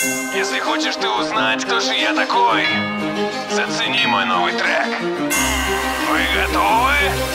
Если хочешь ты узнать, кто же я такой, зацени мой новый трек. Вы готовы?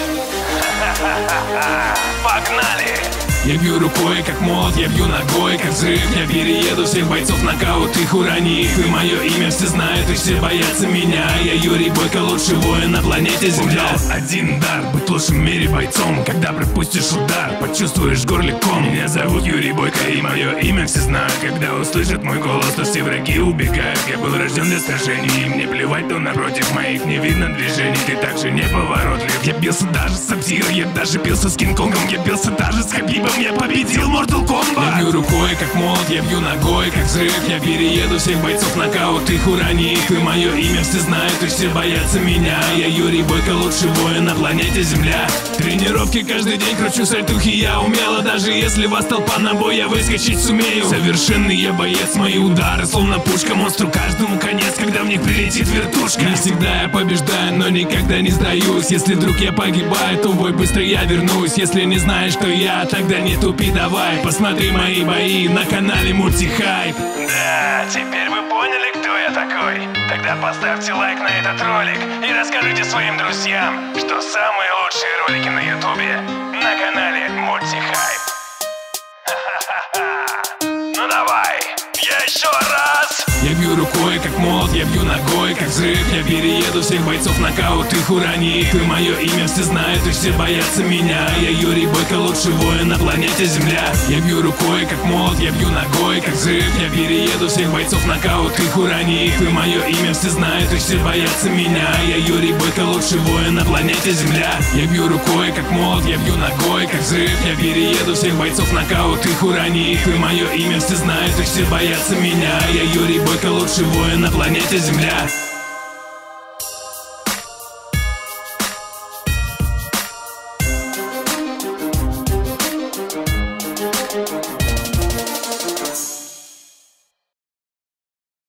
Погнали! Я бью рукой, как молот, я бью ногой, как взрыв. Я перееду всех бойцов, нокаут их, урони их. И мое имя все знают, и все боятся меня. Я Юрий Бойко, лучший воин на планете Земля. Один дар, быть лучшим в мире бойцом. Когда пропустишь удар, почувствуешь в горле ком. Меня зовут Юрий Бойко, и мое имя все знают. Когда услышат мой голос, то все враги убегают. Я был рожден для сражений, и мне плевать, то напротив моих не видно движений. Ты также неповоротлив. Я бился даже с Сабзиро, я даже бился с Кинг-Конгом. Я бился даже с Хабибом, я победил Mortal Kombat. Я бью рукой, как молот, я бью ногой, как взрыв. Я перееду всех бойцов, нокаут их, урони их. И мое имя все знают, и все боятся меня. Я Юрий Бойко, лучший воин на планете Земля. Тренировки каждый день, кручу сальтухи я умело. Даже если вас толпа на бой, я выскочить сумею. Совершенный я боец, мои удары словно пушка. Монстру каждому конец, когда в них прилетит вертушка. Не всегда я побеждаю, но никогда не сдаюсь. Если вдруг я погибаю, то в бой быстро я вернусь. Если не знаешь, кто я, тогда не тупи, давай. Посмотри мои бои на канале Мультихайп. Да, теперь вы поняли, кто я такой? Тогда поставьте лайк на этот ролик и расскажите своим друзьям, что самые лучшие ролики на ютубе на канале Мультихайп. Ну давай, еще раз! Я бью рукой, как молот, я бью ногой, как взрыв. Я перееду всех бойцов, нокаут их, урони их. И мое имя все знают, и все боятся меня. Я Юрий Бойко, лучший воин на планете Земля. Я бью рукой, как молот, я бью ногой, как взрыв. Я перееду всех бойцов, нокаут их, урони их. И мое имя все знают, и все боятся меня. Я Юрий Бойко, лучший воин на планете Земля. Я бью рукой, как молот, я бью ногой, как взрыв. Я перееду всех бойцов, нокаут их, урони их. И мое имя все знают, и все боятся меня. Я Юрий Бойко, лучший воин на планете Земля.